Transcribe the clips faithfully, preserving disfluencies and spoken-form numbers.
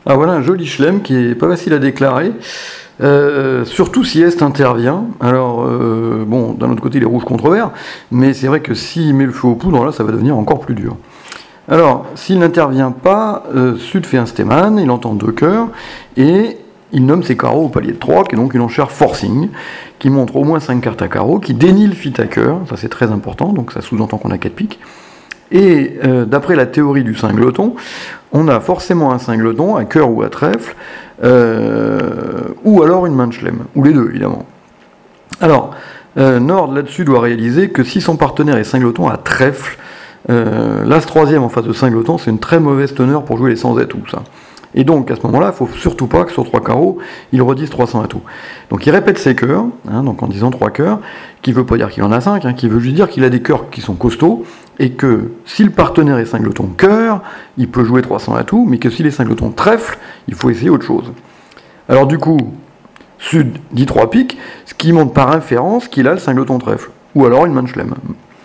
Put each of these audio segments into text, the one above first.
Ah voilà un joli chelem qui est pas facile à déclarer, euh, surtout si Est intervient. Alors, euh, bon, d'un autre côté, il est rouge contre vert, mais c'est vrai que s'il met le feu aux poudres, là, ça va devenir encore plus dur. Alors, s'il n'intervient pas, euh, Sud fait un stéman, il entend deux cœurs, et il nomme ses carreaux au palier de trois, qui est donc une enchère forcing, qui montre au moins cinq cartes à carreaux, qui dénie le fit à cœur, ça c'est très important, donc ça sous-entend qu'on a quatre piques. Et euh, d'après la théorie du cingleton, on a forcément un cingleton, à cœur ou à trèfle, euh, ou alors une main de chelem, ou les deux évidemment. Alors, euh, Nord là-dessus doit réaliser que si son partenaire est cingleton à trèfle, euh, l'as troisième en face de cingleton, c'est une très mauvaise teneur pour jouer les cent atouts, ça. Et donc à ce moment-là, il ne faut surtout pas que sur trois carreaux, il redise trois cents atouts. Donc il répète ses cœurs, hein, donc en disant trois cœurs, qui ne veut pas dire qu'il en a cinq, hein, qui veut juste dire qu'il a des cœurs qui sont costauds, et que si le partenaire est cingleton cœur, il peut jouer trois cents atouts, mais que s'il est cingleton trèfle, il faut essayer autre chose. Alors du coup, Sud dit trois piques, ce qui montre par inférence qu'il a le cingleton trèfle, ou alors une main de chelem.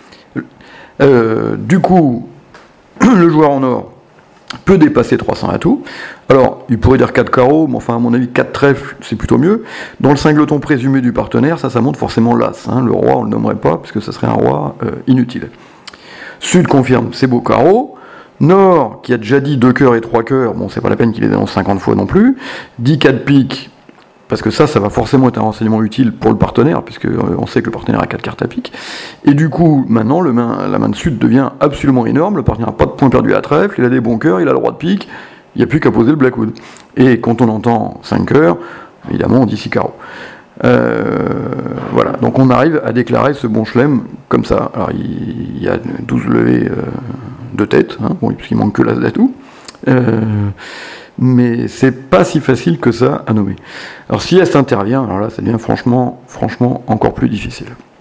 Euh, du coup, le joueur en or peut dépasser trois cents atouts. Alors, il pourrait dire quatre carreaux, mais enfin, à mon avis, quatre trèfles, c'est plutôt mieux. Dans le cingleton présumé du partenaire, ça, ça montre forcément l'as. Hein. Le roi, on le nommerait pas, puisque ça serait un roi euh, inutile. Sud confirme ses beaux carreaux. Nord, qui a déjà dit deux cœurs et trois cœurs, bon, c'est pas la peine qu'il les dénonce cinquante fois non plus, dit quatre piques, parce que ça, ça va forcément être un renseignement utile pour le partenaire, puisque euh, on sait que le partenaire a quatre cartes à pique. Et du coup, maintenant, le main, la main de Sud devient absolument énorme, le partenaire n'a pas de points perdus à trèfle, il a des bons cœurs, il a le roi de pique, il n'y a plus qu'à poser le Blackwood. Et quand on entend cinq cœurs, évidemment, on dit six carreaux. Euh, voilà, donc on arrive à déclarer ce bon chelem comme ça. Alors il y a douze levées euh, de tête, hein, bon, puisqu'il manque que l'as d'atout. Euh, mais c'est pas si facile que ça à nommer. Alors si Est intervient, alors là ça devient franchement, franchement encore plus difficile.